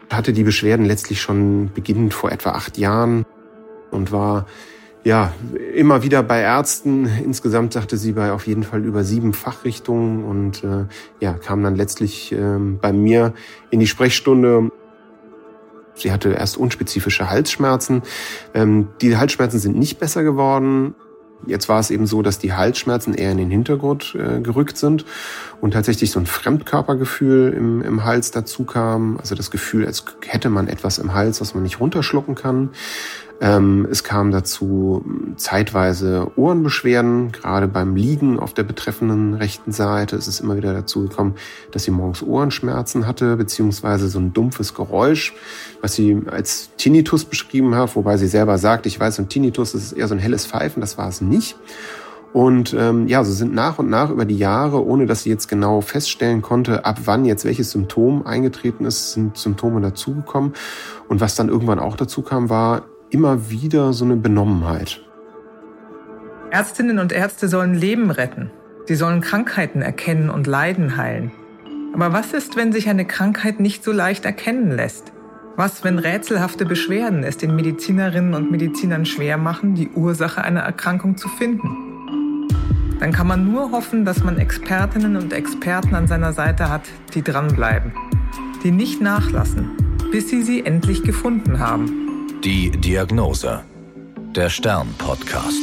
Hatte die Beschwerden letztlich schon beginnend vor etwa 8 Jahren und war immer wieder bei Ärzten. Insgesamt sagte sie bei auf jeden Fall über 7 Fachrichtungen und kam dann letztlich bei mir in die Sprechstunde. Sie hatte erst unspezifische Halsschmerzen. Die Halsschmerzen sind nicht besser geworden. Jetzt war es eben so, dass die Halsschmerzen eher in den Hintergrund gerückt sind und tatsächlich so ein Fremdkörpergefühl im Hals dazu kam. Also das Gefühl, als hätte man etwas im Hals, was man nicht runterschlucken kann. Es kam dazu zeitweise Ohrenbeschwerden, gerade beim Liegen auf der betreffenden rechten Seite. Es ist immer wieder dazu gekommen, dass sie morgens Ohrenschmerzen hatte, beziehungsweise so ein dumpfes Geräusch, was sie als Tinnitus beschrieben hat, wobei sie selber sagt, ich weiß, ein Tinnitus, das ist eher so ein helles Pfeifen, das war es nicht. Und so sind nach und nach über die Jahre, ohne dass sie jetzt genau feststellen konnte, ab wann jetzt welches Symptom eingetreten ist, sind Symptome dazugekommen. Und was dann irgendwann auch dazu kam, war immer wieder so eine Benommenheit. Ärztinnen und Ärzte sollen Leben retten. Sie sollen Krankheiten erkennen und Leiden heilen. Aber was ist, wenn sich eine Krankheit nicht so leicht erkennen lässt? Was, wenn rätselhafte Beschwerden es den Medizinerinnen und Medizinern schwer machen, die Ursache einer Erkrankung zu finden? Dann kann man nur hoffen, dass man Expertinnen und Experten an seiner Seite hat, die dranbleiben, die nicht nachlassen, bis sie endlich gefunden haben. Die Diagnose. Der Stern-Podcast.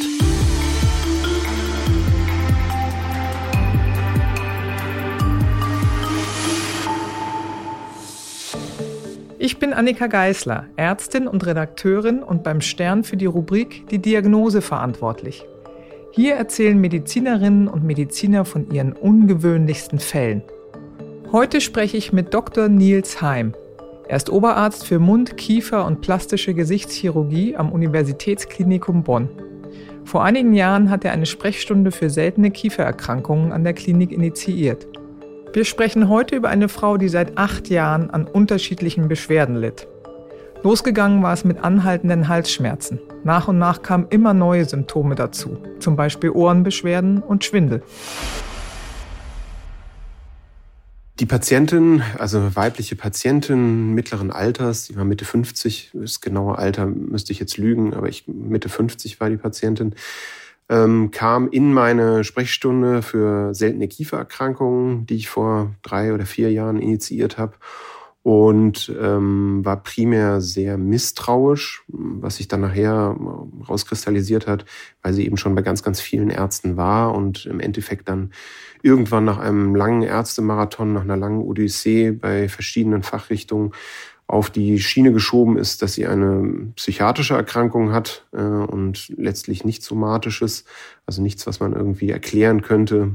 Ich bin Annika Geisler, Ärztin und Redakteurin und beim Stern für die Rubrik Die Diagnose verantwortlich. Hier erzählen Medizinerinnen und Mediziner von ihren ungewöhnlichsten Fällen. Heute spreche ich mit Dr. Nils Heim. Er ist Oberarzt für Mund-, Kiefer- und plastische Gesichtschirurgie am Universitätsklinikum Bonn. Vor einigen Jahren hat er eine Sprechstunde für seltene Kiefererkrankungen an der Klinik initiiert. Wir sprechen heute über eine Frau, die seit 8 Jahren an unterschiedlichen Beschwerden litt. Losgegangen war es mit anhaltenden Halsschmerzen. Nach und nach kamen immer neue Symptome dazu, zum Beispiel Ohrenbeschwerden und Schwindel. Die Patientin, also weibliche Patientin mittleren Alters, die war Mitte 50, das genaue Alter müsste ich jetzt lügen, aber Mitte 50 war die Patientin, kam in meine Sprechstunde für seltene Kiefererkrankungen, die ich vor 3 oder 4 Jahren initiiert habe, und war primär sehr misstrauisch, was sich dann nachher rauskristallisiert hat, weil sie eben schon bei ganz, ganz vielen Ärzten war und im Endeffekt dann irgendwann nach einem langen Ärztemarathon, nach einer langen Odyssee bei verschiedenen Fachrichtungen auf die Schiene geschoben ist, dass sie eine psychiatrische Erkrankung hat und letztlich nichts Somatisches, also nichts, was man irgendwie erklären könnte.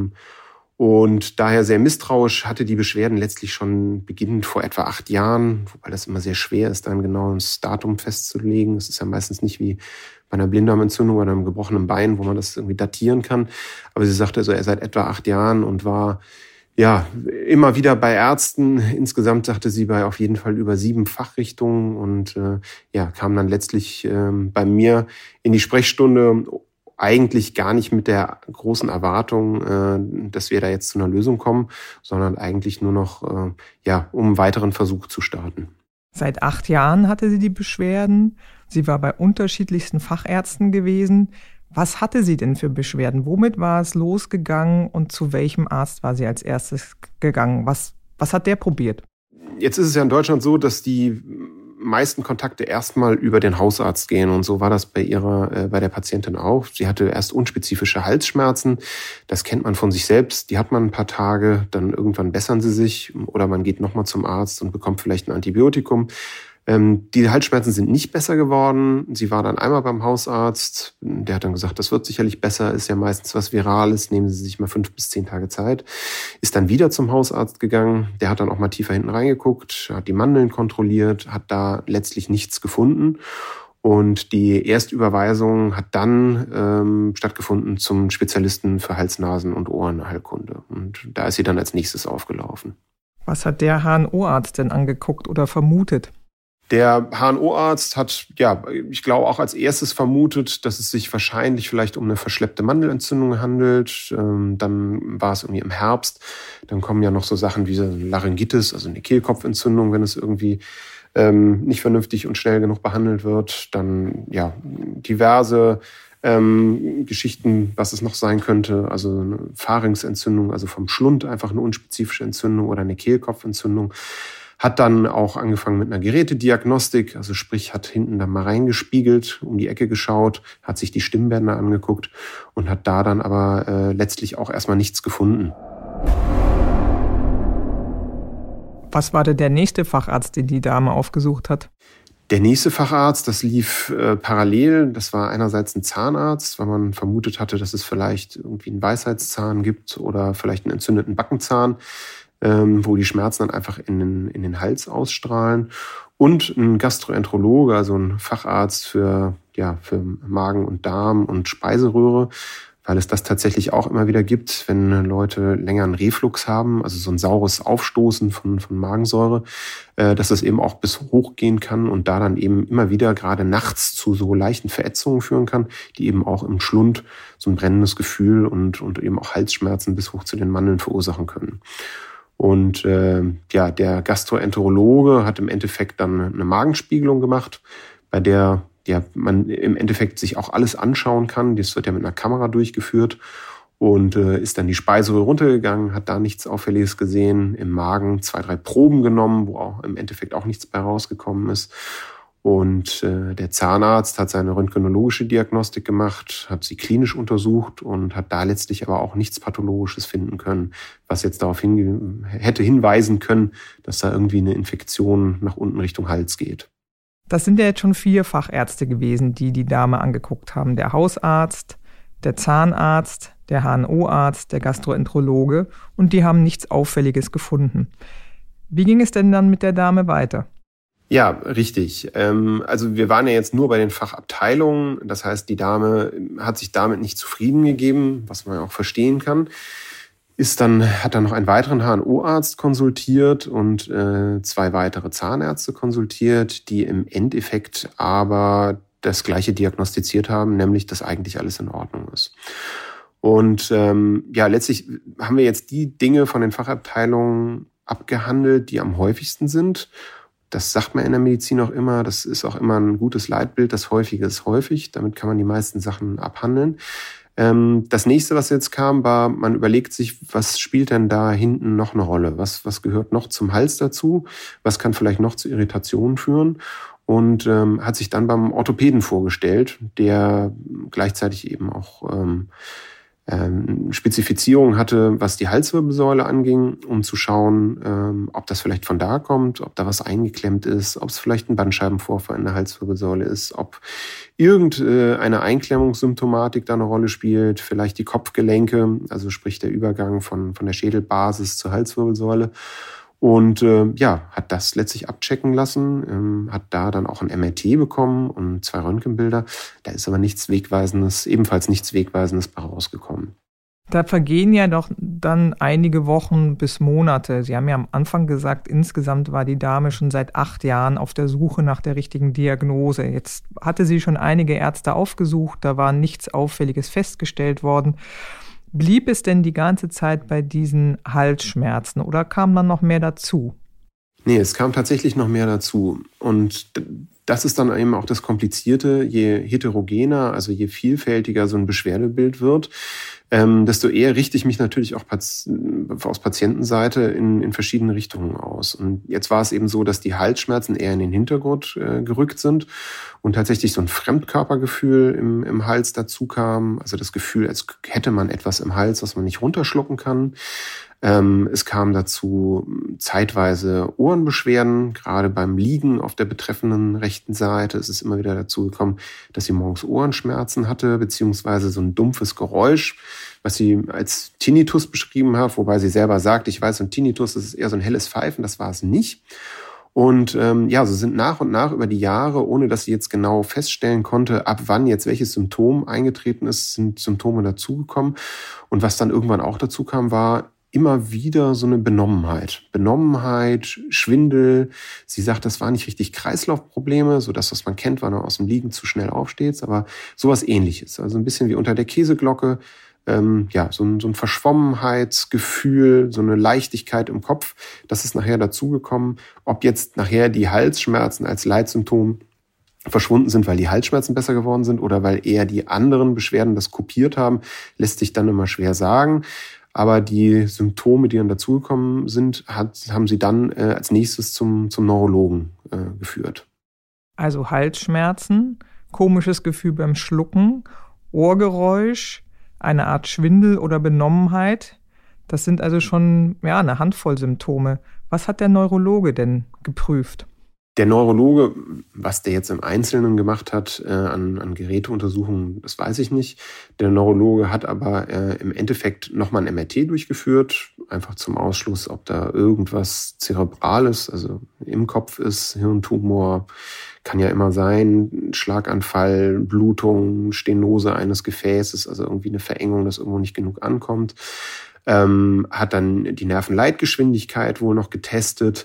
Und daher sehr misstrauisch, hatte die Beschwerden letztlich schon beginnend vor etwa 8 Jahren, wobei das immer sehr schwer ist, da ein genaues Datum festzulegen. Es ist ja meistens nicht wie bei einer Blinddarmentzündung oder einem gebrochenen Bein, wo man das irgendwie datieren kann. Aber sie sagte also, er seit etwa 8 Jahren und war immer wieder bei Ärzten. Insgesamt sagte sie bei auf jeden Fall über 7 Fachrichtungen und kam dann letztlich bei mir in die Sprechstunde, eigentlich gar nicht mit der großen Erwartung, dass wir da jetzt zu einer Lösung kommen, sondern eigentlich nur noch, um einen weiteren Versuch zu starten. Seit 8 Jahren hatte sie die Beschwerden. Sie war bei unterschiedlichsten Fachärzten gewesen. Was hatte sie denn für Beschwerden? Womit war es losgegangen und zu welchem Arzt war sie als erstes gegangen? Was hat der probiert? Jetzt ist es ja in Deutschland so, dass die meisten Kontakte erstmal über den Hausarzt gehen, und so war das bei der Patientin auch. Sie hatte erst unspezifische Halsschmerzen, das kennt man von sich selbst, die hat man ein paar Tage, dann irgendwann bessern sie sich oder man geht nochmal zum Arzt und bekommt vielleicht ein Antibiotikum. Die Halsschmerzen sind nicht besser geworden. Sie war dann einmal beim Hausarzt. Der hat dann gesagt, das wird sicherlich besser, ist ja meistens was Virales, nehmen Sie sich mal 5 bis 10 Tage Zeit. Ist dann wieder zum Hausarzt gegangen. Der hat dann auch mal tiefer hinten reingeguckt, hat die Mandeln kontrolliert, hat da letztlich nichts gefunden. Und die Erstüberweisung hat dann stattgefunden zum Spezialisten für Hals-, Nasen- und Ohrenheilkunde. Und da ist sie dann als nächstes aufgelaufen. Was hat der HNO-Arzt denn angeguckt oder vermutet? Der HNO-Arzt hat, ich glaube, auch als erstes vermutet, dass es sich wahrscheinlich vielleicht um eine verschleppte Mandelentzündung handelt. Dann war es irgendwie im Herbst. Dann kommen ja noch so Sachen wie Laryngitis, also eine Kehlkopfentzündung, wenn es irgendwie nicht vernünftig und schnell genug behandelt wird. Dann diverse Geschichten, was es noch sein könnte. Also eine Pharynxentzündung, also vom Schlund einfach eine unspezifische Entzündung oder eine Kehlkopfentzündung. Hat dann auch angefangen mit einer Gerätediagnostik, also sprich hat hinten dann mal reingespiegelt, um die Ecke geschaut, hat sich die Stimmbänder angeguckt und hat da dann aber letztlich auch erstmal nichts gefunden. Was war denn der nächste Facharzt, den die Dame aufgesucht hat? Der nächste Facharzt, das lief parallel. Das war einerseits ein Zahnarzt, weil man vermutet hatte, dass es vielleicht irgendwie einen Weisheitszahn gibt oder vielleicht einen entzündeten Backenzahn, wo die Schmerzen dann einfach in den Hals ausstrahlen. Und ein Gastroenterologe, also ein Facharzt für Magen und Darm und Speiseröhre, weil es das tatsächlich auch immer wieder gibt, wenn Leute länger einen Reflux haben, also so ein saures Aufstoßen von Magensäure, dass das eben auch bis hoch gehen kann und da dann eben immer wieder gerade nachts zu so leichten Verätzungen führen kann, die eben auch im Schlund so ein brennendes Gefühl und eben auch Halsschmerzen bis hoch zu den Mandeln verursachen können. Und der Gastroenterologe hat im Endeffekt dann eine Magenspiegelung gemacht, bei der man im Endeffekt sich auch alles anschauen kann. Das wird ja mit einer Kamera durchgeführt und ist dann die Speiseröhre runtergegangen, hat da nichts Auffälliges gesehen, im Magen 2, 3 Proben genommen, wo auch im Endeffekt auch nichts bei rausgekommen ist. Und der Zahnarzt hat seine röntgenologische Diagnostik gemacht, hat sie klinisch untersucht und hat da letztlich aber auch nichts Pathologisches finden können, was jetzt darauf hätte hinweisen können, dass da irgendwie eine Infektion nach unten Richtung Hals geht. Das sind ja jetzt schon 4 Fachärzte gewesen, die die Dame angeguckt haben. Der Hausarzt, der Zahnarzt, der HNO-Arzt, der Gastroenterologe und die haben nichts Auffälliges gefunden. Wie ging es denn dann mit der Dame weiter? Ja, richtig. Also wir waren ja jetzt nur bei den Fachabteilungen. Das heißt, die Dame hat sich damit nicht zufrieden gegeben, was man ja auch verstehen kann. Hat dann noch einen weiteren HNO-Arzt konsultiert und 2 weitere Zahnärzte konsultiert, die im Endeffekt aber das Gleiche diagnostiziert haben, nämlich, dass eigentlich alles in Ordnung ist. Und letztlich haben wir jetzt die Dinge von den Fachabteilungen abgehandelt, die am häufigsten sind. Das sagt man in der Medizin auch immer. Das ist auch immer ein gutes Leitbild. Das Häufige ist häufig. Damit kann man die meisten Sachen abhandeln. Das nächste, was jetzt kam, war, man überlegt sich, was spielt denn da hinten noch eine Rolle? Was gehört noch zum Hals dazu? Was kann vielleicht noch zu Irritationen führen? Und hat sich dann beim Orthopäden vorgestellt, der gleichzeitig eben auch Spezifizierung hatte, was die Halswirbelsäule anging, um zu schauen, ob das vielleicht von da kommt, ob da was eingeklemmt ist, ob es vielleicht ein Bandscheibenvorfall in der Halswirbelsäule ist, ob irgendeine Einklemmungssymptomatik da eine Rolle spielt, vielleicht die Kopfgelenke, also sprich der Übergang von der Schädelbasis zur Halswirbelsäule. Und hat das letztlich abchecken lassen, hat da dann auch ein MRT bekommen und 2 Röntgenbilder. Da ist aber ebenfalls nichts Wegweisendes bei rausgekommen. Da vergehen ja doch dann einige Wochen bis Monate. Sie haben ja am Anfang gesagt, insgesamt war die Dame schon seit 8 Jahren auf der Suche nach der richtigen Diagnose. Jetzt hatte sie schon einige Ärzte aufgesucht, da war nichts Auffälliges festgestellt worden. Blieb es denn die ganze Zeit bei diesen Halsschmerzen oder kam dann noch mehr dazu? Nee, es kam tatsächlich noch mehr dazu. Und das ist dann eben auch das Komplizierte. Je heterogener, also je vielfältiger so ein Beschwerdebild wird, desto eher richte ich mich natürlich auch aus Patientenseite in verschiedene Richtungen aus. Und jetzt war es eben so, dass die Halsschmerzen eher in den Hintergrund gerückt sind und tatsächlich so ein Fremdkörpergefühl im Hals dazu kam. Also das Gefühl, als hätte man etwas im Hals, was man nicht runterschlucken kann. Es kam dazu zeitweise Ohrenbeschwerden, gerade beim Liegen auf der betreffenden rechten Seite. Es ist immer wieder dazu gekommen, dass sie morgens Ohrenschmerzen hatte, beziehungsweise so ein dumpfes Geräusch, was sie als Tinnitus beschrieben hat, wobei sie selber sagt, ich weiß, so ein Tinnitus, das ist eher so ein helles Pfeifen, das war es nicht. Und so sind nach und nach über die Jahre, ohne dass sie jetzt genau feststellen konnte, ab wann jetzt welches Symptom eingetreten ist, sind Symptome dazugekommen. Und was dann irgendwann auch dazu kam, war, immer wieder so eine Benommenheit. Benommenheit, Schwindel. Sie sagt, das waren nicht richtig Kreislaufprobleme, so das, was man kennt, wenn man aus dem Liegen zu schnell aufsteht, aber sowas Ähnliches. Also ein bisschen wie unter der Käseglocke. So ein Verschwommenheitsgefühl, so eine Leichtigkeit im Kopf. Das ist nachher dazugekommen. Ob jetzt nachher die Halsschmerzen als Leitsymptom verschwunden sind, weil die Halsschmerzen besser geworden sind oder weil eher die anderen Beschwerden das kopiert haben, lässt sich dann immer schwer sagen. Aber die Symptome, die dann dazugekommen sind, haben sie dann als nächstes zum Neurologen geführt. Also Halsschmerzen, komisches Gefühl beim Schlucken, Ohrgeräusch, eine Art Schwindel oder Benommenheit. Das sind also schon eine Handvoll Symptome. Was hat der Neurologe denn geprüft? Der Neurologe, was der jetzt im Einzelnen gemacht hat an Geräteuntersuchungen, das weiß ich nicht. Der Neurologe hat aber im Endeffekt nochmal ein MRT durchgeführt, einfach zum Ausschluss, ob da irgendwas Zerebrales, also im Kopf ist, Hirntumor, kann ja immer sein, Schlaganfall, Blutung, Stenose eines Gefäßes, also irgendwie eine Verengung, dass irgendwo nicht genug ankommt. Hat dann die Nervenleitgeschwindigkeit wohl noch getestet,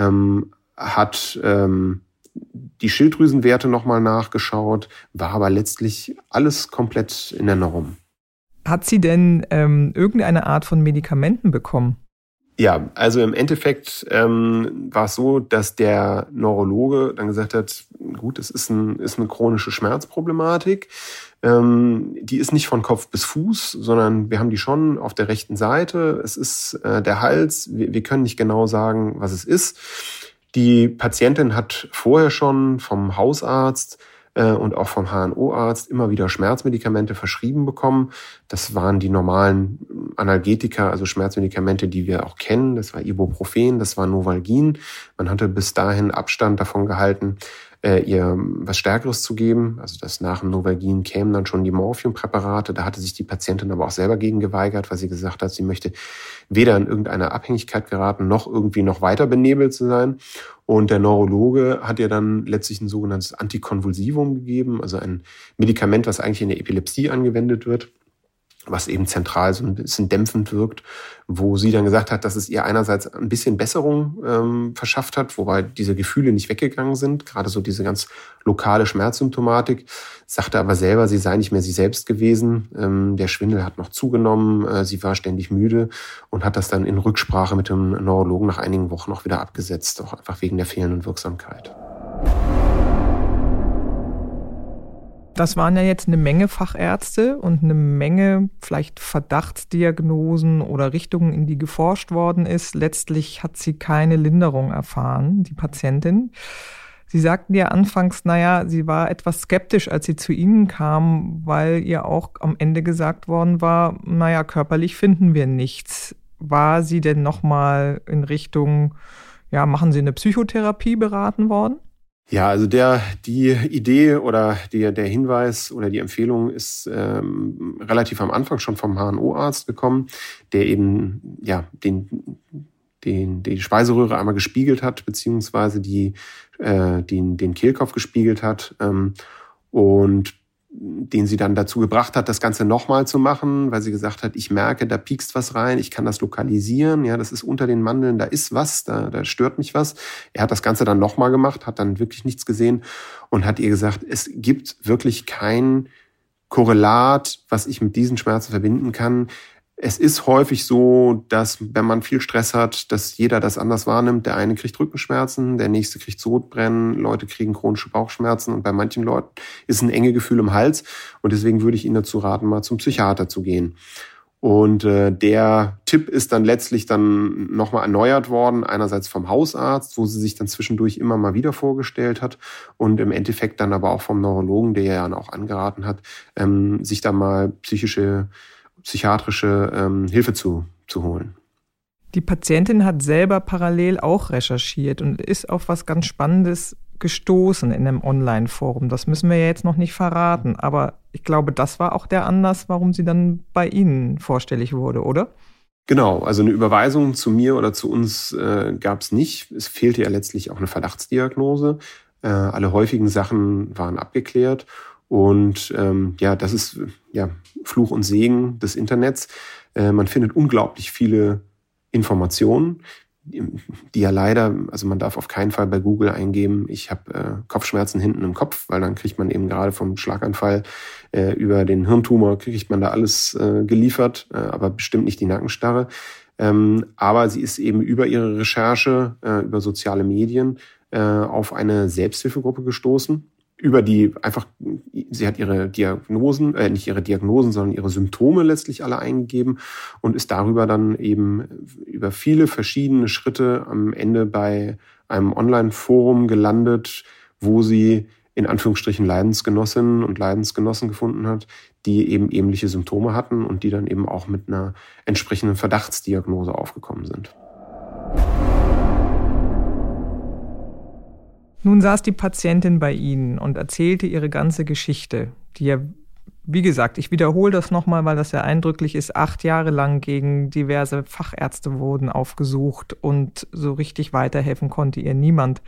hat die Schilddrüsenwerte nochmal nachgeschaut, war aber letztlich alles komplett in der Norm. Hat sie denn irgendeine Art von Medikamenten bekommen? Ja, also im Endeffekt war es so, dass der Neurologe dann gesagt hat, gut, es ist eine chronische Schmerzproblematik. Die ist nicht von Kopf bis Fuß, sondern wir haben die schon auf der rechten Seite. Es ist der Hals. Wir können nicht genau sagen, was es ist. Die Patientin hat vorher schon vom Hausarzt und auch vom HNO-Arzt immer wieder Schmerzmedikamente verschrieben bekommen. Das waren die normalen Analgetika, also Schmerzmedikamente, die wir auch kennen. Das war Ibuprofen, das war Novalgin. Man hatte bis dahin Abstand davon gehalten, ihr was Stärkeres zu geben. Also das nach dem Novalgin kämen dann schon die Morphiumpräparate. Da hatte sich die Patientin aber auch selber gegen geweigert, weil sie gesagt hat, sie möchte weder in irgendeine Abhängigkeit geraten, noch irgendwie noch weiter benebelt zu sein. Und der Neurologe hat ihr dann letztlich ein sogenanntes Antikonvulsivum gegeben, also ein Medikament, was eigentlich in der Epilepsie angewendet wird, was eben zentral so ein bisschen dämpfend wirkt, wo sie dann gesagt hat, dass es ihr einerseits ein bisschen Besserung verschafft hat, wobei diese Gefühle nicht weggegangen sind, gerade so diese ganz lokale Schmerzsymptomatik, sagte aber selber, sie sei nicht mehr sie selbst gewesen, der Schwindel hat noch zugenommen, sie war ständig müde und hat das dann in Rücksprache mit dem Neurologen nach einigen Wochen auch wieder abgesetzt, auch einfach wegen der fehlenden Wirksamkeit. Das waren ja jetzt eine Menge Fachärzte und eine Menge vielleicht Verdachtsdiagnosen oder Richtungen, in die geforscht worden ist. Letztlich hat sie keine Linderung erfahren, die Patientin. Sie sagten ja anfangs, sie war etwas skeptisch, als sie zu Ihnen kam, weil ihr auch am Ende gesagt worden war, körperlich finden wir nichts. War sie denn nochmal in Richtung, machen Sie eine Psychotherapie beraten worden? Ja, also die Idee oder der Hinweis oder die Empfehlung ist relativ am Anfang schon vom HNO-Arzt gekommen, der eben die Speiseröhre einmal gespiegelt hat, beziehungsweise den Kehlkopf gespiegelt hat und den sie dann dazu gebracht hat, das Ganze nochmal zu machen, weil sie gesagt hat, ich merke, da piekst was rein, ich kann das lokalisieren, das ist unter den Mandeln, da ist was, da stört mich was. Er hat das Ganze dann nochmal gemacht, hat dann wirklich nichts gesehen und hat ihr gesagt, es gibt wirklich kein Korrelat, was ich mit diesen Schmerzen verbinden kann. Es ist häufig so, dass wenn man viel Stress hat, dass jeder das anders wahrnimmt. Der eine kriegt Rückenschmerzen, der nächste kriegt Sodbrennen, Leute kriegen chronische Bauchschmerzen und bei manchen Leuten ist ein enge Gefühl im Hals. Und deswegen würde ich Ihnen dazu raten, mal zum Psychiater zu gehen. Und der Tipp ist dann letztlich dann nochmal erneuert worden, einerseits vom Hausarzt, wo sie sich dann zwischendurch immer mal wieder vorgestellt hat und im Endeffekt dann aber auch vom Neurologen, der ja dann auch angeraten hat, sich da mal psychiatrische Hilfe zu holen. Die Patientin hat selber parallel auch recherchiert und ist auf was ganz Spannendes gestoßen in einem Online-Forum. Das müssen wir ja jetzt noch nicht verraten, aber ich glaube, das war auch der Anlass, warum sie dann bei Ihnen vorstellig wurde, oder? Genau, also eine Überweisung zu mir oder zu uns gab es nicht. Es fehlte ja letztlich auch eine Verdachtsdiagnose. Alle häufigen Sachen waren abgeklärt. Und das ist Fluch und Segen des Internets. Man findet unglaublich viele Informationen, die ja leider, also man darf auf keinen Fall bei Google eingeben, ich habe Kopfschmerzen hinten im Kopf, weil dann kriegt man eben gerade vom Schlaganfall über den Hirntumor, kriegt man da alles geliefert, aber bestimmt nicht die Nackenstarre. Aber sie ist eben über ihre Recherche, über soziale Medien, auf eine Selbsthilfegruppe gestoßen, über die einfach, sie hat ihre Diagnosen, nicht ihre Diagnosen, sondern ihre Symptome letztlich alle eingegeben und ist darüber dann eben über viele verschiedene Schritte am Ende bei einem Online-Forum gelandet, wo sie in Anführungsstrichen Leidensgenossinnen und Leidensgenossen gefunden hat, die eben ähnliche Symptome hatten und die dann eben auch mit einer entsprechenden Verdachtsdiagnose aufgekommen sind. Nun saß die Patientin bei Ihnen und erzählte ihre ganze Geschichte, die ja, wie gesagt, ich wiederhole das nochmal, weil das sehr eindrücklich ist, 8 Jahre lang gegen diverse Fachärzte wurden aufgesucht und so richtig weiterhelfen konnte ihr niemand.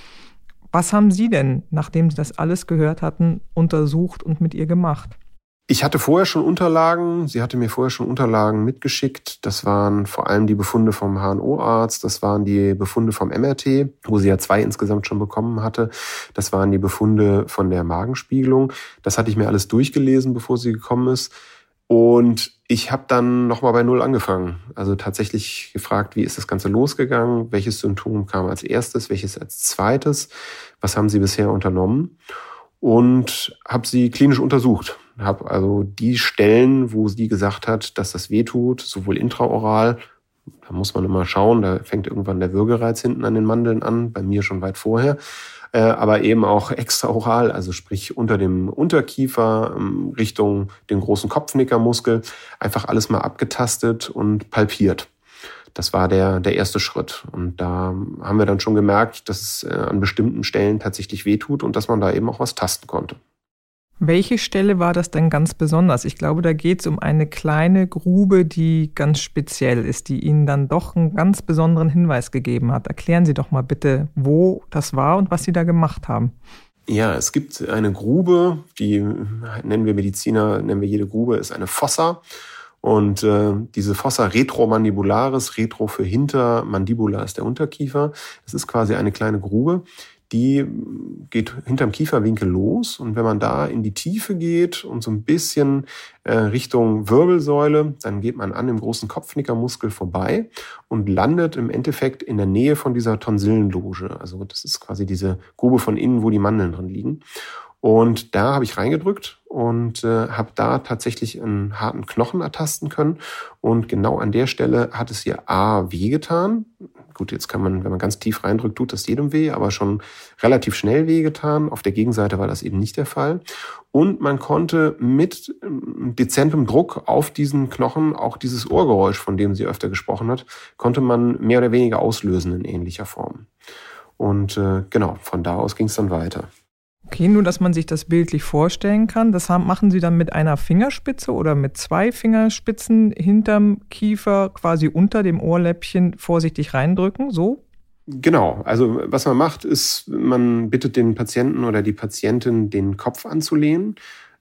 Was haben Sie denn, nachdem Sie das alles gehört hatten, untersucht und mit ihr gemacht? Ich hatte vorher schon Unterlagen, sie hatte mir vorher schon Unterlagen mitgeschickt. Das waren vor allem die Befunde vom HNO-Arzt, das waren die Befunde vom MRT, wo sie ja 2 insgesamt schon bekommen hatte. Das waren die Befunde von der Magenspiegelung. Das hatte ich mir alles durchgelesen, bevor sie gekommen ist. Und ich habe dann nochmal bei Null angefangen. Also tatsächlich gefragt, wie ist das Ganze losgegangen? Welches Symptom kam als erstes, welches als zweites? Was haben Sie bisher unternommen? Und habe sie klinisch untersucht. Habe also die Stellen, wo sie gesagt hat, dass das wehtut, sowohl intraoral, da muss man immer schauen, da fängt irgendwann der Würgereiz hinten an den Mandeln an, bei mir schon weit vorher, aber eben auch extraoral, also sprich unter dem Unterkiefer Richtung den großen Kopfnickermuskel, einfach alles mal abgetastet und palpiert. Das war der erste Schritt. Und da haben wir dann schon gemerkt, dass es an bestimmten Stellen tatsächlich wehtut und dass man da eben auch was tasten konnte. Welche Stelle war das denn ganz besonders? Ich glaube, da geht es um eine kleine Grube, die ganz speziell ist, die Ihnen dann doch einen ganz besonderen Hinweis gegeben hat. Erklären Sie doch mal bitte, wo das war und was Sie da gemacht haben. Ja, es gibt eine Grube, die nennen wir Mediziner, nennen wir jede Grube, ist eine Fossa. Und diese Fossa retromandibularis, retro für hinter, Mandibula ist der Unterkiefer. Das ist quasi eine kleine Grube, die geht hinterm Kieferwinkel los. Und wenn man da in die Tiefe geht und so ein bisschen Richtung Wirbelsäule, dann geht man an dem großen Kopfnickermuskel vorbei und landet im Endeffekt in der Nähe von dieser Tonsillenloge. Also das ist quasi diese Grube von innen, wo die Mandeln drin liegen. Und da habe ich reingedrückt und habe da tatsächlich einen harten Knochen ertasten können. Und genau an der Stelle hat es hier wehgetan. Gut, jetzt kann man, wenn man ganz tief reindrückt, tut das jedem weh, aber schon relativ schnell wehgetan. Auf der Gegenseite war das eben nicht der Fall. Und man konnte mit dezentem Druck auf diesen Knochen auch dieses Ohrgeräusch, von dem sie öfter gesprochen hat, konnte man mehr oder weniger auslösen in ähnlicher Form. Und genau, von da aus ging es dann weiter. Okay, nur dass man sich das bildlich vorstellen kann, das machen Sie dann mit einer Fingerspitze oder mit 2 Fingerspitzen hinterm Kiefer quasi unter dem Ohrläppchen vorsichtig reindrücken, so? Genau, also was man macht, ist, man bittet den Patienten oder die Patientin, den Kopf anzulehnen,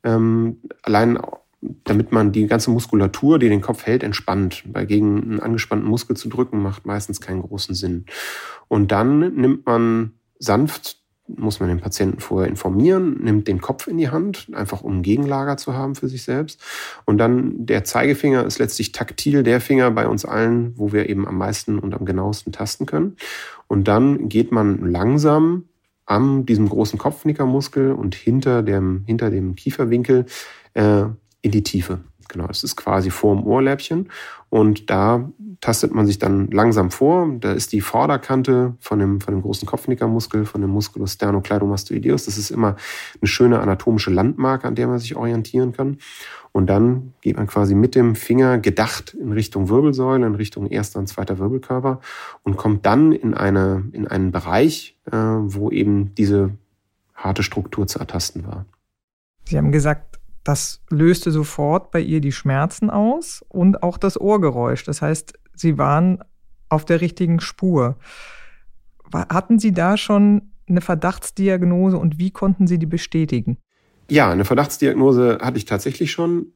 allein damit man die ganze Muskulatur, die den Kopf hält, entspannt. Weil gegen einen angespannten Muskel zu drücken, macht meistens keinen großen Sinn. Und dann nimmt man sanft, muss man den Patienten vorher informieren, nimmt den Kopf in die Hand, einfach um ein Gegenlager zu haben für sich selbst. Und dann der Zeigefinger ist letztlich taktil der Finger bei uns allen, wo wir eben am meisten und am genauesten tasten können. Und dann geht man langsam an diesem großen Kopfnickermuskel und hinter dem Kieferwinkel in die Tiefe. Genau, das ist quasi vor dem Ohrläppchen und da tastet man sich dann langsam vor. Da ist die Vorderkante von dem großen Kopfnickermuskel, von dem Musculus sternocleidomastoideus. Das ist immer eine schöne anatomische Landmarke, an der man sich orientieren kann. Und dann geht man quasi mit dem Finger gedacht in Richtung Wirbelsäule, in Richtung erster und zweiter Wirbelkörper und kommt dann in einen Bereich, wo eben diese harte Struktur zu ertasten war. Sie haben gesagt, das löste sofort bei ihr die Schmerzen aus und auch das Ohrgeräusch. Das heißt, Sie waren auf der richtigen Spur. Hatten Sie da schon eine Verdachtsdiagnose und wie konnten Sie die bestätigen? Ja, eine Verdachtsdiagnose hatte ich tatsächlich schon.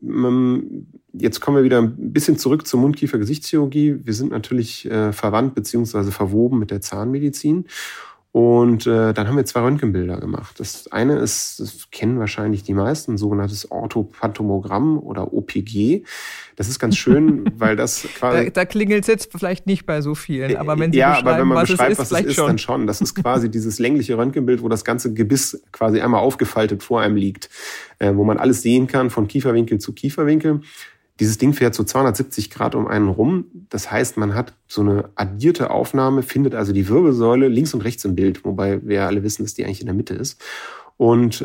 Jetzt kommen wir wieder ein bisschen zurück zur Mundkiefer-Gesichtschirurgie. Wir sind natürlich verwandt bzw. verwoben mit der Zahnmedizin. Und dann haben wir 2 Röntgenbilder gemacht. Das eine ist, das kennen wahrscheinlich die meisten, ein sogenanntes Orthophantomogramm oder OPG. Das ist ganz schön, weil das quasi... Da klingelt es jetzt vielleicht nicht bei so vielen, aber wenn Sie beschreiben, was es ist, dann schon. Das ist quasi dieses längliche Röntgenbild, wo das ganze Gebiss quasi einmal aufgefaltet vor einem liegt, wo man alles sehen kann, von Kieferwinkel zu Kieferwinkel. Dieses Ding fährt so 270 Grad um einen rum. Das heißt, man hat so eine addierte Aufnahme, findet also die Wirbelsäule links und rechts im Bild, wobei wir alle wissen, dass die eigentlich in der Mitte ist. Und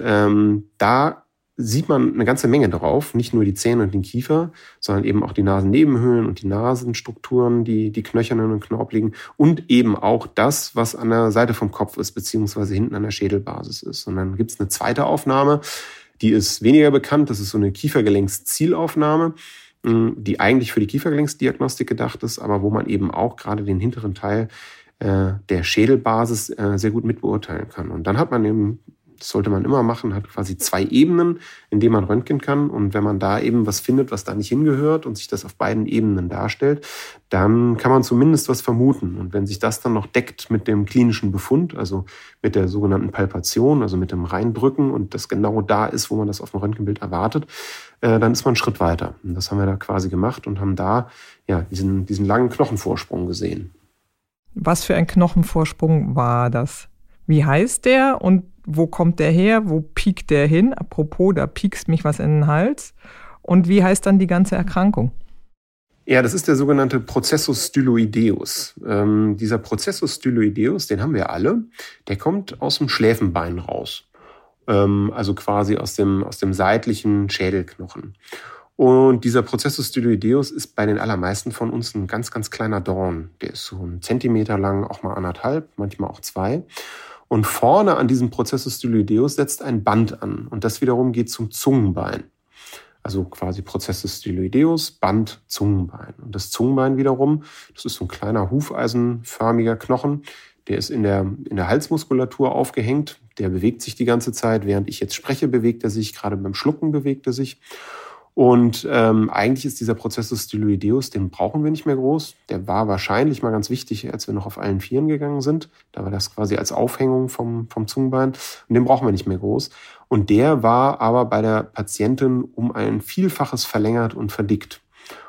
da sieht man eine ganze Menge drauf, nicht nur die Zähne und den Kiefer, sondern eben auch die Nasennebenhöhlen und die Nasenstrukturen, die knöchernen und knorpeligen und eben auch das, was an der Seite vom Kopf ist, beziehungsweise hinten an der Schädelbasis ist. Und dann gibt es eine zweite Aufnahme, die ist weniger bekannt, das ist so eine Kiefergelenkszielaufnahme, die eigentlich für die Kiefergelenksdiagnostik gedacht ist, aber wo man eben auch gerade den hinteren Teil der Schädelbasis sehr gut mitbeurteilen kann. Und dann hat man eben, das sollte man immer machen, hat quasi 2 Ebenen, in denen man röntgen kann. Und wenn man da eben was findet, was da nicht hingehört und sich das auf beiden Ebenen darstellt, dann kann man zumindest was vermuten. Und wenn sich das dann noch deckt mit dem klinischen Befund, also mit der sogenannten Palpation, also mit dem Reindrücken und das genau da ist, wo man das auf dem Röntgenbild erwartet, dann ist man einen Schritt weiter. Und das haben wir da quasi gemacht und haben da ja diesen langen Knochenvorsprung gesehen. Was für ein Knochenvorsprung war das? Wie heißt der und wo kommt der her? Wo piekt der hin? Apropos, da piekst mich was in den Hals. Und wie heißt dann die ganze Erkrankung? Ja, das ist der sogenannte Processus styloideus. Dieser Processus styloideus, den haben wir alle. Der kommt aus dem Schläfenbein raus. Also quasi aus dem seitlichen Schädelknochen. Und dieser Processus styloideus ist bei den allermeisten von uns ein ganz, ganz kleiner Dorn. Der ist so 1 Zentimeter lang, auch mal 1,5, manchmal auch 2. Und vorne an diesem Processus styloideus setzt ein Band an. Und das wiederum geht zum Zungenbein. Also quasi Processus styloideus, Band, Zungenbein. Und das Zungenbein wiederum, das ist so ein kleiner hufeisenförmiger Knochen. Der ist in der Halsmuskulatur aufgehängt. Der bewegt sich die ganze Zeit. Während ich jetzt spreche, bewegt er sich. Gerade beim Schlucken bewegt er sich. Und eigentlich ist dieser Processus styloideus, den brauchen wir nicht mehr groß. Der war wahrscheinlich mal ganz wichtig, als wir noch auf allen Vieren gegangen sind. Da war das quasi als Aufhängung vom Zungenbein. Und den brauchen wir nicht mehr groß. Und der war aber bei der Patientin um ein Vielfaches verlängert und verdickt.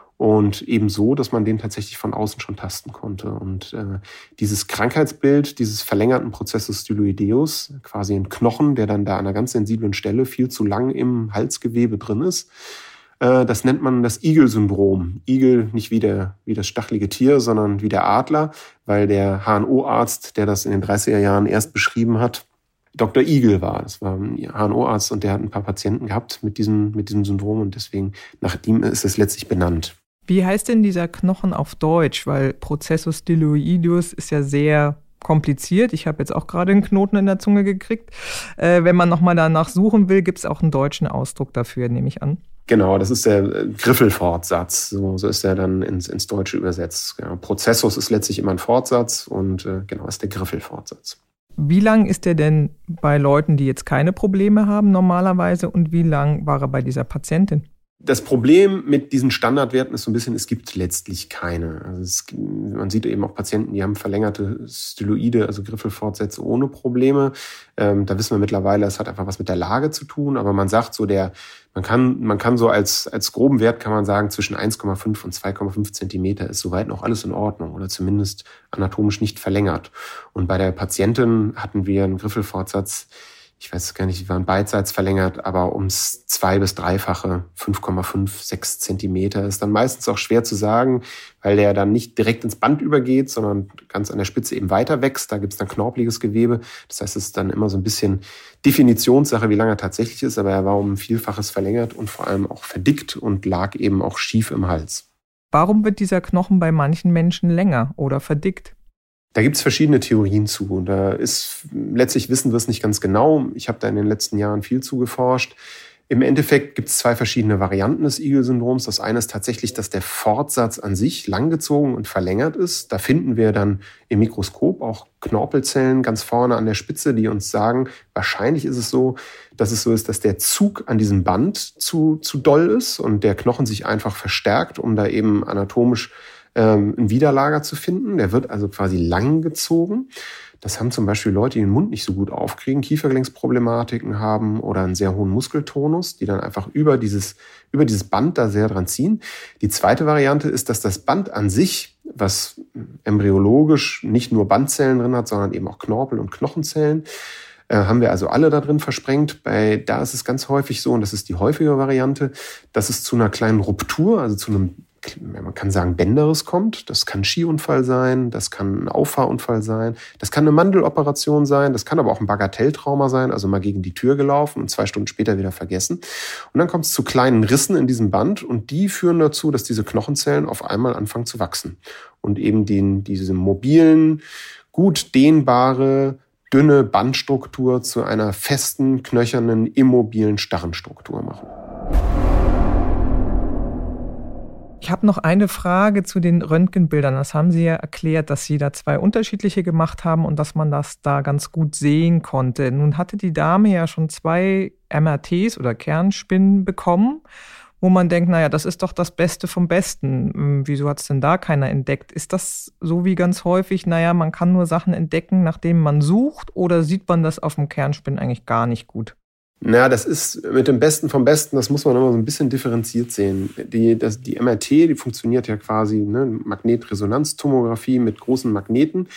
Und eben so, dass man den tatsächlich von außen schon tasten konnte. Und dieses Krankheitsbild, dieses verlängerten Processus styloideus, quasi ein Knochen, der dann da an einer ganz sensiblen Stelle viel zu lang im Halsgewebe drin ist, das nennt man das Igel-Syndrom. Igel nicht wie das stachelige Tier, sondern wie der Adler, weil der HNO-Arzt, der das in den 30er Jahren erst beschrieben hat, Dr. Igel war. Das war ein HNO-Arzt und der hat ein paar Patienten gehabt mit diesem Syndrom und deswegen nach ihm ist es letztlich benannt. Wie heißt denn dieser Knochen auf Deutsch? Weil Processus styloideus ist ja sehr kompliziert. Ich habe jetzt auch gerade einen Knoten in der Zunge gekriegt. Wenn man nochmal danach suchen will, gibt es auch einen deutschen Ausdruck dafür, nehme ich an. Genau, das ist der Griffelfortsatz. So ist er dann ins Deutsche übersetzt. Genau. Prozessus ist letztlich immer ein Fortsatz und genau ist der Griffelfortsatz. Wie lang ist der denn bei Leuten, die jetzt keine Probleme haben normalerweise und wie lang war er bei dieser Patientin? Das Problem mit diesen Standardwerten ist so ein bisschen, es gibt letztlich keine. Also man sieht eben auch Patienten, die haben verlängerte Styloide, also Griffelfortsätze ohne Probleme. Da wissen wir mittlerweile, es hat einfach was mit der Lage zu tun. Aber man sagt so, man kann so als groben Wert kann man sagen, zwischen 1,5 und 2,5 Zentimeter ist soweit noch alles in Ordnung oder zumindest anatomisch nicht verlängert. Und bei der Patientin hatten wir einen Griffelfortsatz, ich weiß gar nicht, die waren beidseits verlängert, aber ums 2- bis 3-fache, 5,5, 6 Zentimeter, ist dann meistens auch schwer zu sagen, weil der dann nicht direkt ins Band übergeht, sondern ganz an der Spitze eben weiter wächst. Da gibt es dann knorpeliges Gewebe. Das heißt, es ist dann immer so ein bisschen Definitionssache, wie lange er tatsächlich ist, aber er war um ein Vielfaches verlängert und vor allem auch verdickt und lag eben auch schief im Hals. Warum wird dieser Knochen bei manchen Menschen länger oder verdickt? Da gibt es verschiedene Theorien zu. Letztlich wissen wir es nicht ganz genau. Ich habe da in den letzten Jahren viel zu geforscht. Im Endeffekt gibt es 2 verschiedene Varianten des Igel-Syndroms. Das eine ist tatsächlich, dass der Fortsatz an sich langgezogen und verlängert ist. Da finden wir dann im Mikroskop auch Knorpelzellen ganz vorne an der Spitze, die uns sagen, wahrscheinlich ist es so, dass der Zug an diesem Band zu doll ist und der Knochen sich einfach verstärkt, um da eben anatomisch ein Widerlager zu finden. Der wird also quasi lang gezogen. Das haben zum Beispiel Leute, die den Mund nicht so gut aufkriegen, Kiefergelenksproblematiken haben oder einen sehr hohen Muskeltonus, die dann einfach über dieses Band da sehr dran ziehen. Die zweite Variante ist, dass das Band an sich, was embryologisch nicht nur Bandzellen drin hat, sondern eben auch Knorpel- und Knochenzellen, haben wir also alle da drin versprengt. Da ist es ganz häufig so, und das ist die häufige Variante, dass es zu einer kleinen Ruptur, also zu einem, man kann sagen, Bänderriss kommt. Das kann ein Skiunfall sein, das kann ein Auffahrunfall sein, das kann eine Mandeloperation sein, das kann aber auch ein Bagatelltrauma sein, also mal gegen die Tür gelaufen und 2 Stunden später wieder vergessen. Und dann kommt es zu kleinen Rissen in diesem Band und die führen dazu, dass diese Knochenzellen auf einmal anfangen zu wachsen und eben diese mobilen, gut dehnbare, dünne Bandstruktur zu einer festen, knöchernen, immobilen, starren Struktur machen. Ich habe noch eine Frage zu den Röntgenbildern. Das haben Sie ja erklärt, dass Sie da 2 unterschiedliche gemacht haben und dass man das da ganz gut sehen konnte. Nun hatte die Dame ja schon 2 MRTs oder Kernspinnen bekommen, wo man denkt, naja, das ist doch das Beste vom Besten. Wieso hat es denn da keiner entdeckt? Ist das so wie ganz häufig, naja, man kann nur Sachen entdecken, nach denen man sucht, oder sieht man das auf dem Kernspinnen eigentlich gar nicht gut? Na, das ist mit dem Besten vom Besten, das muss man immer so ein bisschen differenziert sehen. Die MRT, die funktioniert ja quasi, Magnetresonanztomographie mit großen Magneten,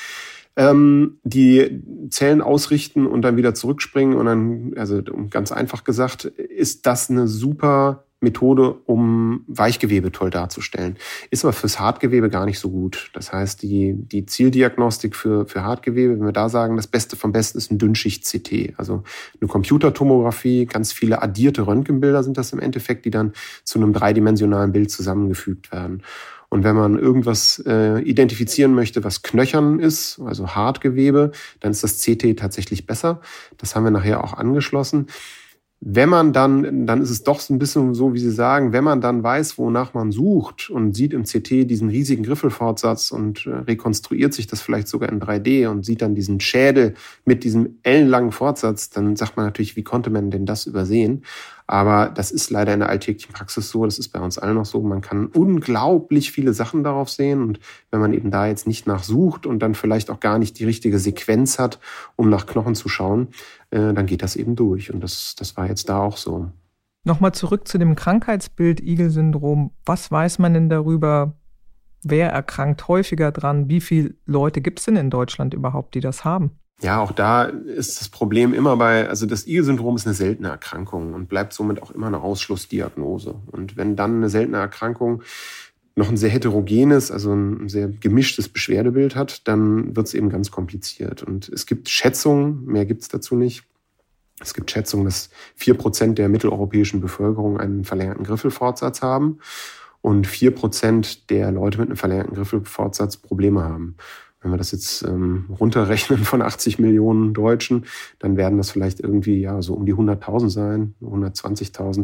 die Zellen ausrichten und dann wieder zurückspringen. Und dann, also ganz einfach gesagt, ist das eine super Methode, um Weichgewebe toll darzustellen. Ist aber fürs Hartgewebe gar nicht so gut. Das heißt, die Zieldiagnostik für Hartgewebe, wenn wir da sagen, das Beste vom Besten ist ein Dünnschicht-CT. Also eine Computertomographie, ganz viele addierte Röntgenbilder sind das im Endeffekt, die dann zu einem dreidimensionalen Bild zusammengefügt werden. Und wenn man irgendwas identifizieren möchte, was knöchern ist, also Hartgewebe, dann ist das CT tatsächlich besser. Das haben wir nachher auch angeschlossen. Wenn man dann ist es doch so ein bisschen so, wie Sie sagen, wenn man dann weiß, wonach man sucht und sieht im CT diesen riesigen Griffelfortsatz und rekonstruiert sich das vielleicht sogar in 3D und sieht dann diesen Schädel mit diesem ellenlangen Fortsatz, dann sagt man natürlich, wie konnte man denn das übersehen? Aber das ist leider in der alltäglichen Praxis so, das ist bei uns allen noch so, man kann unglaublich viele Sachen darauf sehen und wenn man eben da jetzt nicht nachsucht und dann vielleicht auch gar nicht die richtige Sequenz hat, um nach Knochen zu schauen, dann geht das eben durch und das war jetzt da auch so. Nochmal zurück zu dem Krankheitsbild Igel-Syndrom. Was weiß man denn darüber, wer erkrankt häufiger dran? Wie viele Leute gibt es denn in Deutschland überhaupt, die das haben? Ja, auch da ist das Problem immer also das Igel-Syndrom ist eine seltene Erkrankung und bleibt somit auch immer eine Ausschlussdiagnose. Und wenn dann eine seltene Erkrankung noch ein sehr heterogenes, also ein sehr gemischtes Beschwerdebild hat, dann wird es eben ganz kompliziert. Und es gibt Schätzungen, mehr gibt es dazu nicht. Es gibt Schätzungen, dass 4% der mitteleuropäischen Bevölkerung einen verlängerten Griffelfortsatz haben und 4% der Leute mit einem verlängerten Griffelfortsatz Probleme haben. Wenn wir das jetzt runterrechnen von 80 Millionen Deutschen, dann werden das vielleicht irgendwie so um die 100.000 sein, 120.000.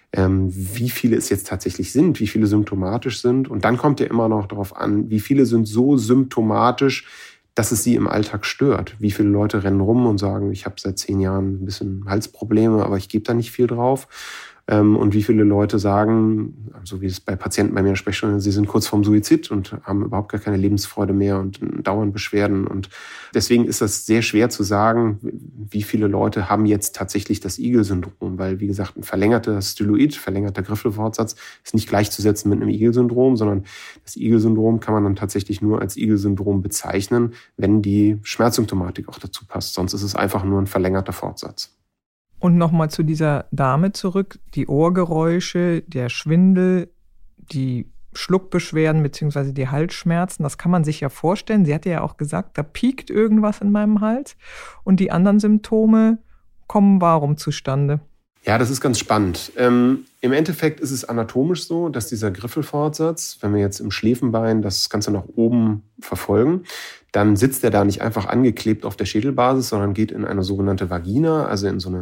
Wie viele es jetzt tatsächlich sind, wie viele symptomatisch sind. Und dann kommt ja immer noch darauf an, wie viele sind so symptomatisch, dass es sie im Alltag stört. Wie viele Leute rennen rum und sagen, ich habe seit 10 Jahren ein bisschen Halsprobleme, aber ich gebe da nicht viel drauf. Und wie viele Leute sagen, so wie es bei Patienten bei mir in der Sprechstunde, sie sind kurz vorm Suizid und haben überhaupt gar keine Lebensfreude mehr und dauernd Beschwerden. Und deswegen ist das sehr schwer zu sagen, wie viele Leute haben jetzt tatsächlich das Igel-Syndrom. Weil, wie gesagt, ein verlängerter Styloid, verlängerter Griffelfortsatz ist nicht gleichzusetzen mit einem Igel-Syndrom, sondern das Igel-Syndrom kann man dann tatsächlich nur als Igel-Syndrom bezeichnen, wenn die Schmerzsymptomatik auch dazu passt. Sonst ist es einfach nur ein verlängerter Fortsatz. Und nochmal zu dieser Dame zurück, die Ohrgeräusche, der Schwindel, die Schluckbeschwerden bzw. die Halsschmerzen, das kann man sich ja vorstellen. Sie hatte ja auch gesagt, da piekt irgendwas in meinem Hals und die anderen Symptome kommen warum zustande? Ja, das ist ganz spannend. Im Endeffekt ist es anatomisch so, dass dieser Griffelfortsatz, wenn wir jetzt im Schläfenbein das Ganze nach oben verfolgen, dann sitzt er da nicht einfach angeklebt auf der Schädelbasis, sondern geht in eine sogenannte Vagina, also in so eine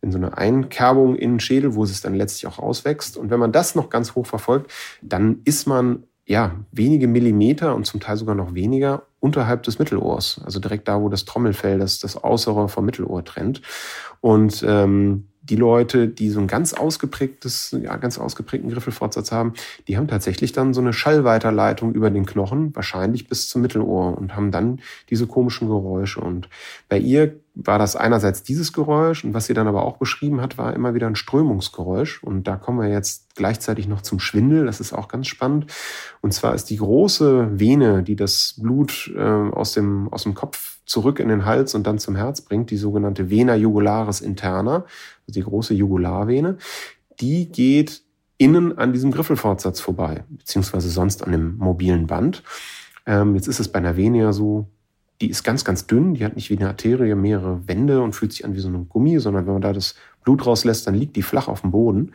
in so eine Einkerbung in den Schädel, wo es dann letztlich auch rauswächst. Und wenn man das noch ganz hoch verfolgt, dann ist man wenige Millimeter und zum Teil sogar noch weniger unterhalb des Mittelohrs. Also direkt da, wo das Trommelfell das Äußere vom Mittelohr trennt. Und die Leute, die so ein ganz ausgeprägten Griffelfortsatz haben, die haben tatsächlich dann so eine Schallweiterleitung über den Knochen, wahrscheinlich bis zum Mittelohr, und haben dann diese komischen Geräusche. Und bei ihr war das einerseits dieses Geräusch, und was sie dann aber auch beschrieben hat, war immer wieder ein Strömungsgeräusch. Und da kommen wir jetzt gleichzeitig noch zum Schwindel. Das ist auch ganz spannend. Und zwar ist die große Vene, die das Blut aus dem Kopf zurück in den Hals und dann zum Herz bringt, die sogenannte Vena jugularis interna, also die große Jugularvene, die geht innen an diesem Griffelfortsatz vorbei, beziehungsweise sonst an dem mobilen Band. Jetzt ist es bei einer Vene ja so, die ist ganz, ganz dünn, die hat nicht wie eine Arterie mehrere Wände und fühlt sich an wie so ein Gummi, sondern wenn man da das Blut rauslässt, dann liegt die flach auf dem Boden.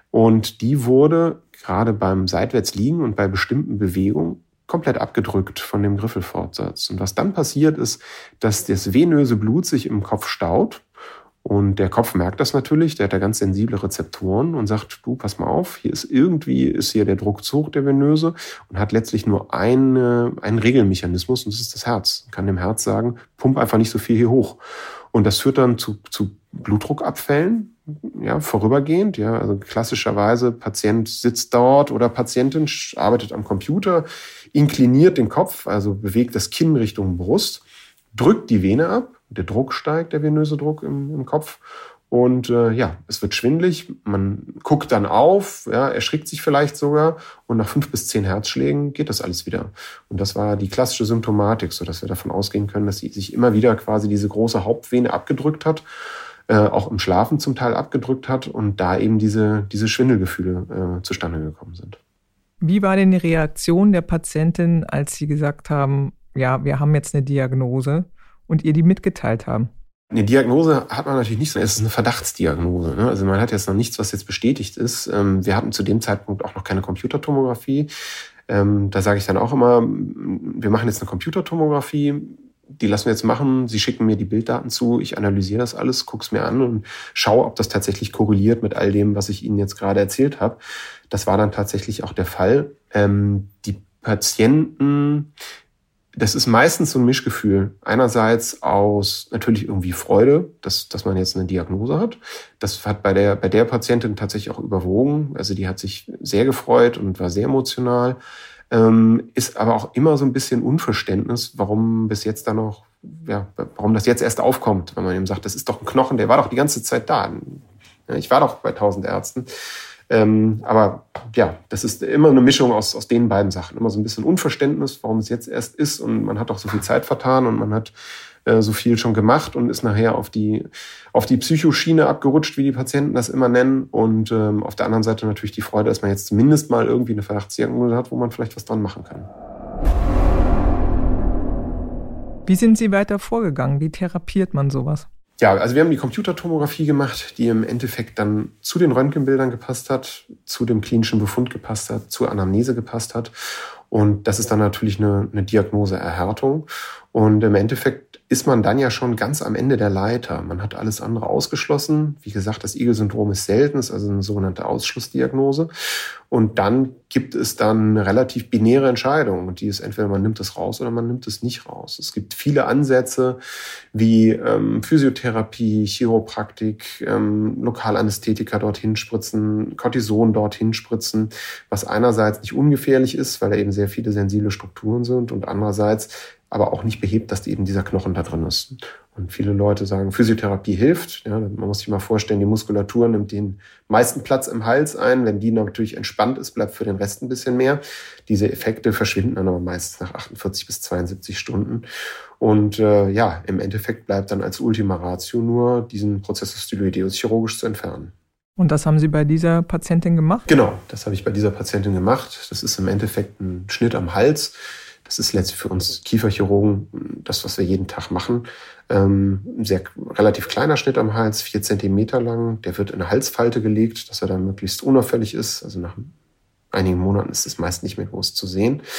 Und die wurde gerade beim Seitwärtsliegen und bei bestimmten Bewegungen komplett abgedrückt von dem Griffelfortsatz. Und was dann passiert ist, dass das venöse Blut sich im Kopf staut. Und der Kopf merkt das natürlich, der hat da ganz sensible Rezeptoren und sagt, du, pass mal auf, ist hier der Druck zu hoch, der venöse, und hat letztlich nur einen Regelmechanismus, und das ist das Herz. Man kann dem Herz sagen, pump einfach nicht so viel hier hoch. Und das führt dann zu Blutdruckabfällen, vorübergehend. Also klassischerweise Patient sitzt dort oder Patientin arbeitet am Computer, inkliniert den Kopf, also bewegt das Kinn Richtung Brust, drückt die Vene ab, der Druck steigt, der venöse Druck im Kopf. Und es wird schwindelig, man guckt dann auf, erschrickt sich vielleicht sogar, und nach 5 bis 10 Herzschlägen geht das alles wieder. Und das war die klassische Symptomatik, sodass wir davon ausgehen können, dass sie sich immer wieder quasi diese große Hauptvene abgedrückt hat, auch im Schlafen zum Teil abgedrückt hat, und da eben diese Schwindelgefühle zustande gekommen sind. Wie war denn die Reaktion der Patientin, als Sie gesagt haben, ja, wir haben jetzt eine Diagnose, und ihr die mitgeteilt haben? Eine Diagnose hat man natürlich nicht so. Es ist eine Verdachtsdiagnose. Ne? Also man hat jetzt noch nichts, was jetzt bestätigt ist. Wir hatten zu dem Zeitpunkt auch noch keine Computertomographie. Da sage ich dann auch immer, wir machen jetzt eine Computertomographie. Die lassen wir jetzt machen. Sie schicken mir die Bilddaten zu. Ich analysiere das alles, gucke es mir an und schaue, ob das tatsächlich korreliert mit all dem, was ich Ihnen jetzt gerade erzählt habe. Das war dann tatsächlich auch der Fall. Die Patienten... Das ist meistens so ein Mischgefühl. Einerseits aus natürlich irgendwie Freude, dass man jetzt eine Diagnose hat. Das hat bei der Patientin tatsächlich auch überwogen. Also die hat sich sehr gefreut und war sehr emotional. Ist aber auch immer so ein bisschen Unverständnis, warum bis jetzt da noch, warum das jetzt erst aufkommt, wenn man eben sagt, das ist doch ein Knochen, der war doch die ganze Zeit da. Ich war doch bei 1000 Ärzten. Aber das ist immer eine Mischung aus den beiden Sachen. Immer so ein bisschen Unverständnis, warum es jetzt erst ist, und man hat auch so viel Zeit vertan und man hat so viel schon gemacht und ist nachher auf die Psychoschiene abgerutscht, wie die Patienten das immer nennen. Und auf der anderen Seite natürlich die Freude, dass man jetzt zumindest mal irgendwie eine Verdachtsdiagnose hat, wo man vielleicht was dran machen kann. Wie sind Sie weiter vorgegangen? Wie therapiert man sowas? Ja, also wir haben die Computertomographie gemacht, die im Endeffekt dann zu den Röntgenbildern gepasst hat, zu dem klinischen Befund gepasst hat, zur Anamnese gepasst hat. Und das ist dann natürlich eine Diagnoseerhärtung. Und im Endeffekt ist man dann ja schon ganz am Ende der Leiter. Man hat alles andere ausgeschlossen. Wie gesagt, das Igel-Syndrom ist selten, ist also eine sogenannte Ausschlussdiagnose. Und dann gibt es dann eine relativ binäre Entscheidung. Und die ist entweder man nimmt es raus oder man nimmt es nicht raus. Es gibt viele Ansätze wie Physiotherapie, Chiropraktik, Lokalanästhetika dorthin spritzen, Cortison dorthin spritzen, was einerseits nicht ungefährlich ist, weil da eben sehr viele sensible Strukturen sind, und andererseits aber auch nicht behebt, dass eben dieser Knochen da drin ist. Und viele Leute sagen, Physiotherapie hilft. Ja, man muss sich mal vorstellen, die Muskulatur nimmt den meisten Platz im Hals ein. Wenn die natürlich entspannt ist, bleibt für den Rest ein bisschen mehr. Diese Effekte verschwinden dann aber meistens nach 48 bis 72 Stunden. Und im Endeffekt bleibt dann als Ultima Ratio nur, diesen Processus styloideus chirurgisch zu entfernen. Und das haben Sie bei dieser Patientin gemacht? Genau, das habe ich bei dieser Patientin gemacht. Das ist im Endeffekt ein Schnitt am Hals. Das ist letztlich für uns Kieferchirurgen das, was wir jeden Tag machen. Sehr relativ kleiner Schnitt am Hals, 4 Zentimeter lang. Der wird in eine Halsfalte gelegt, dass er dann möglichst unauffällig ist. Also nach einigen Monaten ist es meist nicht mehr groß zu sehen.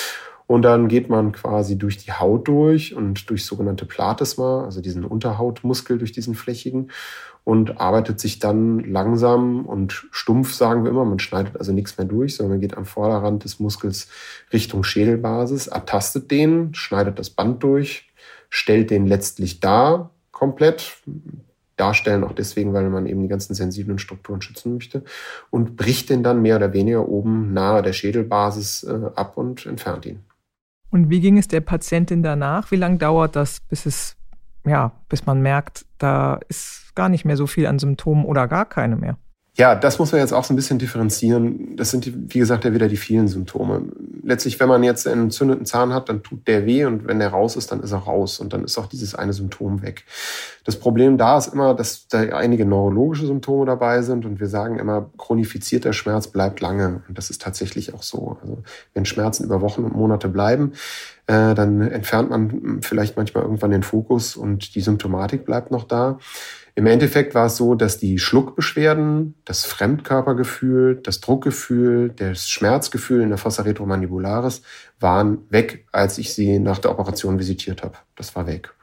Und dann geht man quasi durch die Haut durch und durch sogenannte Platysma, also diesen Unterhautmuskel durch diesen flächigen, und arbeitet sich dann langsam und stumpf, sagen wir immer. Man schneidet also nichts mehr durch, sondern man geht am Vorderrand des Muskels Richtung Schädelbasis, ertastet den, schneidet das Band durch, stellt den letztlich dar, komplett. Darstellen auch deswegen, weil man eben die ganzen sensiblen Strukturen schützen möchte, und bricht den dann mehr oder weniger oben nahe der Schädelbasis ab und entfernt ihn. Und wie ging es der Patientin danach? Wie lange dauert das, bis man merkt, da ist gar nicht mehr so viel an Symptomen oder gar keine mehr? Ja, das muss man jetzt auch so ein bisschen differenzieren. Das sind, wie gesagt, ja wieder die vielen Symptome. Letztlich, wenn man jetzt einen entzündeten Zahn hat, dann tut der weh, und wenn der raus ist, dann ist er raus, und dann ist auch dieses eine Symptom weg. Das Problem da ist immer, dass da einige neurologische Symptome dabei sind, und wir sagen immer, chronifizierter Schmerz bleibt lange, und das ist tatsächlich auch so. Also wenn Schmerzen über Wochen und Monate bleiben, dann entfernt man vielleicht manchmal irgendwann den Fokus und die Symptomatik bleibt noch da. Im Endeffekt war es so, dass die Schluckbeschwerden, das Fremdkörpergefühl, das Druckgefühl, das Schmerzgefühl in der Fossa retromandibularis waren weg, als ich sie nach der Operation visitiert habe. Das war weg.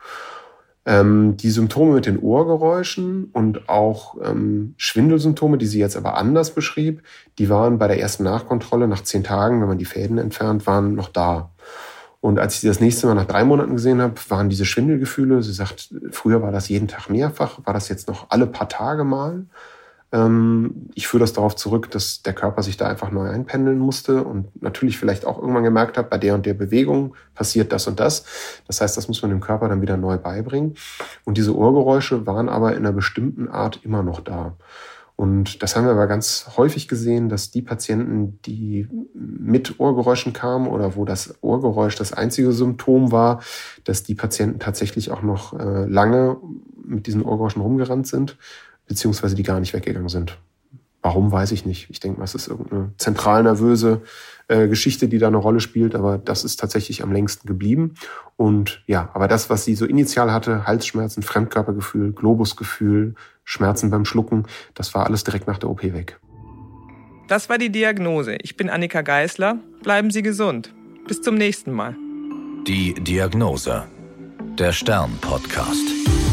Die Symptome mit den Ohrgeräuschen und auch Schwindelsymptome, die sie jetzt aber anders beschrieb, die waren bei der ersten Nachkontrolle nach 10 Tagen, wenn man die Fäden entfernt, waren noch da. Und als ich sie das nächste Mal nach 3 Monaten gesehen habe, waren diese Schwindelgefühle, sie sagt, früher war das jeden Tag mehrfach, war das jetzt noch alle paar Tage mal. Ich führe das darauf zurück, dass der Körper sich da einfach neu einpendeln musste und natürlich vielleicht auch irgendwann gemerkt hat, bei der und der Bewegung passiert das und das. Das heißt, das muss man dem Körper dann wieder neu beibringen. Und diese Ohrgeräusche waren aber in einer bestimmten Art immer noch da. Und das haben wir aber ganz häufig gesehen, dass die Patienten, die mit Ohrgeräuschen kamen oder wo das Ohrgeräusch das einzige Symptom war, dass die Patienten tatsächlich auch noch lange mit diesen Ohrgeräuschen rumgerannt sind, beziehungsweise die gar nicht weggegangen sind. Warum, weiß ich nicht. Ich denke mal, es ist irgendeine zentralnervöse Geschichte, die da eine Rolle spielt, aber das ist tatsächlich am längsten geblieben. Und ja, aber das, was sie so initial hatte, Halsschmerzen, Fremdkörpergefühl, Globusgefühl, Schmerzen beim Schlucken, das war alles direkt nach der OP weg. Das war die Diagnose. Ich bin Annika Geisler. Bleiben Sie gesund. Bis zum nächsten Mal. Die Diagnose. Der Stern-Podcast.